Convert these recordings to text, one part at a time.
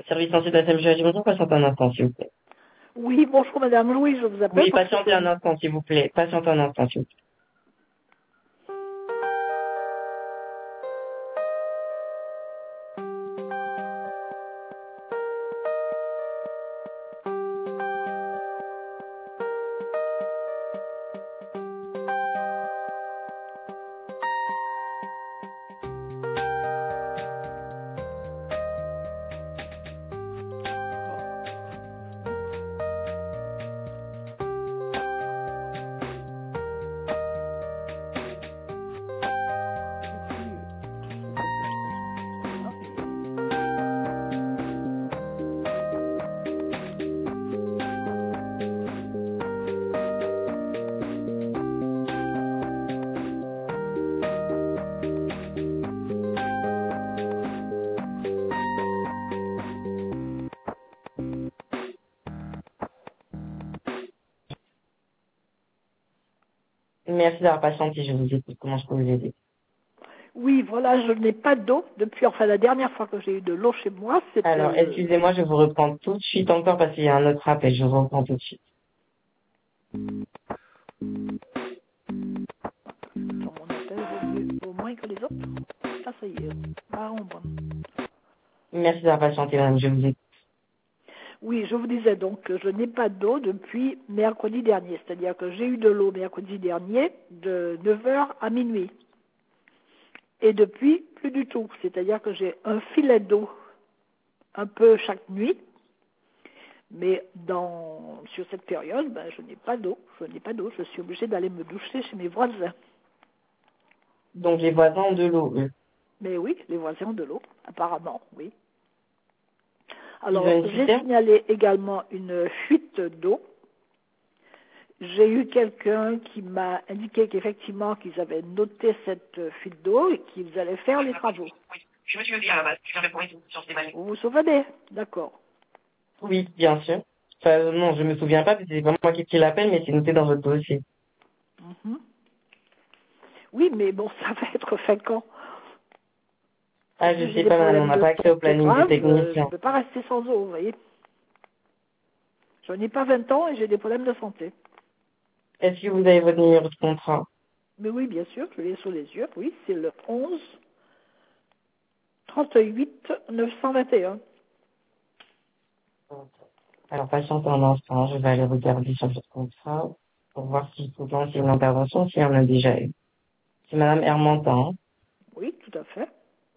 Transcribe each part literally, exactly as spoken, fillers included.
Service censé de la salle du bonjour, patiente un instant, s'il vous plaît. Oui, bonjour madame Louis, je vous appelle Oui, parce que patientez un je... instant, s'il vous plaît. Patientez un instant, s'il vous plaît. Merci d'avoir patienté, je vous écoute. Comment je peux vous aider? Oui, voilà, je n'ai pas d'eau depuis, enfin la dernière fois que j'ai eu de l'eau chez moi, c'était Alors, le... excusez-moi, je vous reprends tout de suite encore parce qu'il y a un autre appel. Je vous reprends tout de suite. Dans mon appel vaut mieux, vaut moins que les autres. Ah, ça y est, marron, bon. Merci d'avoir patienté, madame, je vous écoute. Oui, je vous disais donc que je n'ai pas d'eau depuis mercredi dernier, c'est-à-dire que j'ai eu de l'eau mercredi dernier de neuf heures à minuit. Et depuis, plus du tout, c'est-à-dire que j'ai un filet d'eau un peu chaque nuit. Mais dans, sur cette période, ben, je n'ai pas d'eau. Je n'ai pas d'eau. Je suis obligée d'aller me doucher chez mes voisins. Donc, les voisins ont de l'eau, eux. Mais oui, les voisins ont de l'eau, apparemment, oui. Ils ont Alors, une j'ai citerne? signalé également une fuite d'eau. J'ai eu quelqu'un qui m'a indiqué qu'effectivement, qu'ils avaient noté cette fuite d'eau et qu'ils allaient faire les travaux. Je me suis levé à la base. Je viens répondre et tout, sur ces balais. Vous vous souvenez? D'accord. Oui, bien sûr. Enfin, non, je me souviens pas, parce que c'est vraiment moi qui ai pris l'appel, mais c'est noté dans votre dossier. Mhm. Oui, mais bon, ça va être fait quand? Ah, Si je j'ai sais des pas, madame, on problèmes n'a de pas accès au santé planning du graves, euh, je ne technicien. peux pas rester sans eau, vous voyez. Je n'ai pas vingt ans et j'ai des problèmes de santé. Est-ce que vous avez votre numéro de contrat? Mais oui, bien sûr, je l'ai sous les yeux. Oui, c'est le onze trente-huit neuf cent vingt et un. Alors, patiente un instant, je vais aller regarder sur votre contrat pour voir s'il faut lancer une intervention, s'il y en a déjà eu. C'est madame Hermantin. Oui, tout à fait.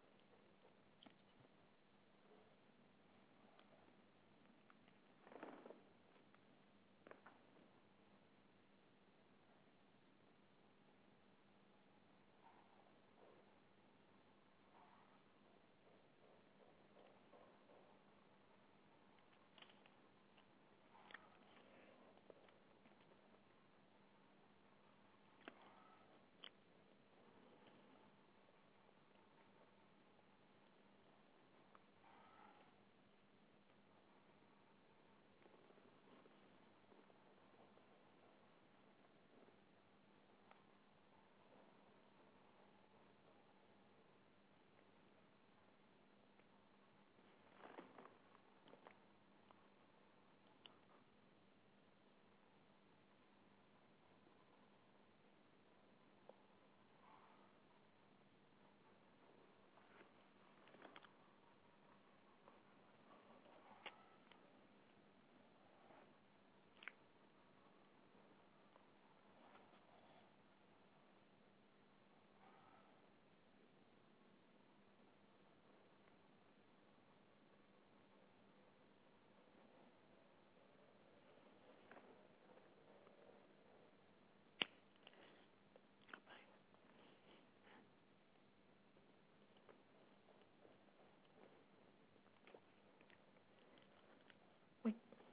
Oui.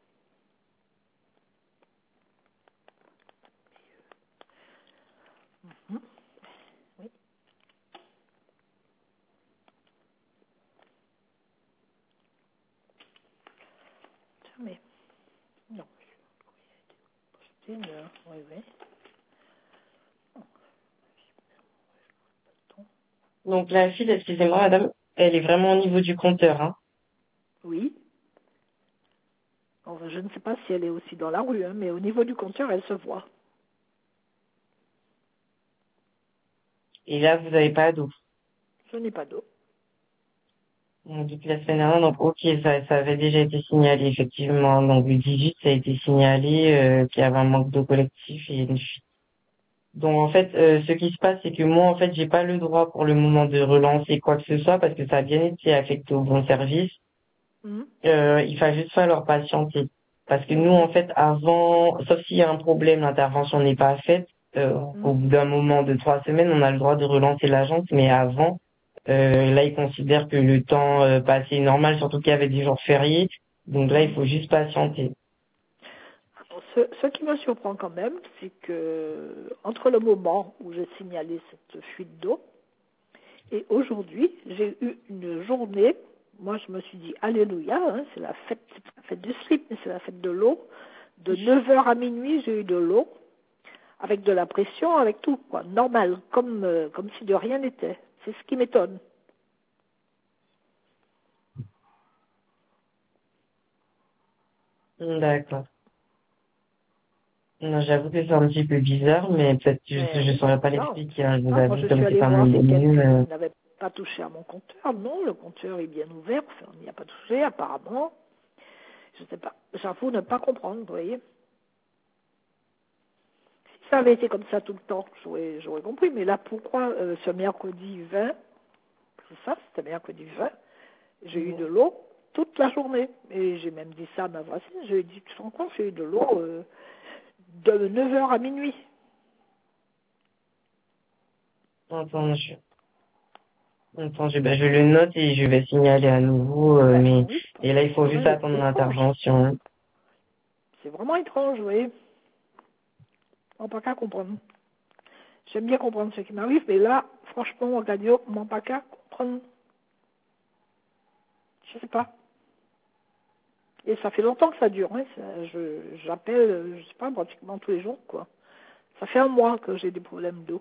Mhm. Oui. Tiens, mais non. C'est une heure. Oui, oui. Donc, la file, excusez-moi, madame, elle est vraiment au niveau du compteur, hein. Oui. Enfin, je ne sais pas si elle est aussi dans la rue, hein, mais au niveau du compteur, elle se voit. Et là, vous n'avez pas d'eau. Je n'ai pas d'eau. Donc, depuis la semaine dernière, donc ok, ça, ça avait déjà été signalé, effectivement. Donc le dix-huit, ça a été signalé euh, qu'il y avait un manque d'eau collectif et une fuite. Donc en fait, euh, ce qui se passe, c'est que moi, en fait, j'ai pas le droit pour le moment de relancer quoi que ce soit parce que ça a bien été affecté au bon service. Mmh. Euh, il va juste falloir patienter. Parce que nous, en fait, avant, sauf s'il y a un problème, l'intervention n'est pas faite. Euh, Mmh. au bout d'un moment de trois semaines, on a le droit de relancer l'agence, mais avant, euh, là, ils considèrent que le temps euh, passé est normal, surtout qu'il y avait des jours fériés. Donc là, il faut juste patienter. Ce, ce qui me surprend quand même, c'est que entre le moment où j'ai signalé cette fuite d'eau et aujourd'hui, j'ai eu une journée. Moi, je me suis dit, alléluia, hein, c'est la fête, c'est pas la fête du slip, mais c'est la fête de l'eau. De neuf heures à minuit, j'ai eu de l'eau, avec de la pression, avec tout, quoi, normal, comme, euh, comme si de rien n'était. C'est ce qui m'étonne. D'accord. Non, j'avoue que c'est un petit peu bizarre, mais peut-être que je, Mais je oui, saurais c'est pas bizarre. l'expliquer, hein. Je vous Ah, moi, avoue, je suis comme c'est allée pas voir mon si domaine. quelqu'un euh, n'avait pas touché à mon compteur. Non, le compteur est bien ouvert. Enfin, on n'y a pas touché, apparemment. Je sais pas. J'avoue ne pas comprendre, vous voyez. Si ça avait été comme ça tout le temps, j'aurais, j'aurais compris. Mais là, pourquoi euh, ce mercredi vingt, c'est ça, c'était mercredi vingt, j'ai eu de l'eau toute la journée. Et j'ai même dit ça à ma voisine. Je lui ai dit, tu te rends compte, j'ai eu de l'eau euh, de neuf heures à minuit. entendu. Entendu. Ben, je le note et je vais signaler à nouveau, euh, Ben mais, oui, parce et là, que il c'est faut quand juste même attendre étrange. l'intervention. C'est vraiment étrange, vous voyez. On n'a pas qu'à comprendre. J'aime bien comprendre ce qui m'arrive, mais là, franchement, radio, on n'a pas qu'à comprendre. Je sais pas. Et ça fait longtemps que ça dure. Hein. Ça, je, j'appelle, je sais pas, pratiquement tous les jours, quoi. Ça fait un mois que j'ai des problèmes d'eau.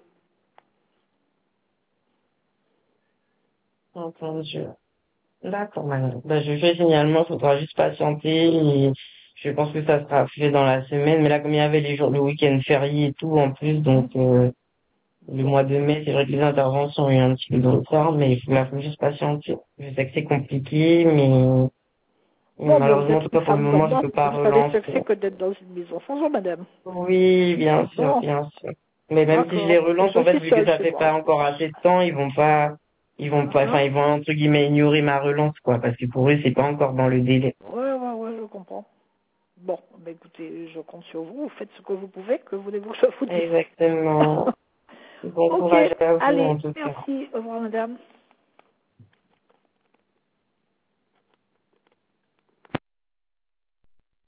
Entendu. D'accord, madame. Ben, je fais signalement, il faudra juste patienter et je pense que ça sera fait dans la semaine. Mais là, comme il y avait les jours, le week-end férié et tout en plus, Hmm. donc euh, le Bon, mois de mai, c'est vrai que les interventions ont eu un petit peu de retard, mais il faut, là, faut juste patienter. Je sais que c'est compliqué, mais, mais bon, mais vous malheureusement, êtes en tout une cas, pour le femme comme moment, je moi. peux pas Vous savez ce relancer. que c'est que d'être dans une maison sans eau, madame. Oui, bien sûr, Bon, bien sûr. Mais même si je les d'accord. Et relance, je en fait, suis vu que seule ça chez fait moi. pas encore assez de temps, ils vont pas, ils vont pas, enfin, Hein? ils vont entre guillemets ignorer ma relance, quoi, parce que pour eux, c'est pas encore dans le délai. Ouais, ouais, ouais, je comprends. Bon, ben écoutez, je compte sur vous. Vous faites ce que vous pouvez. Que voulez-vous que je vous dise? Exactement. Bon Ok, courage à vous, allez, en tout cas. merci. Au revoir, madame.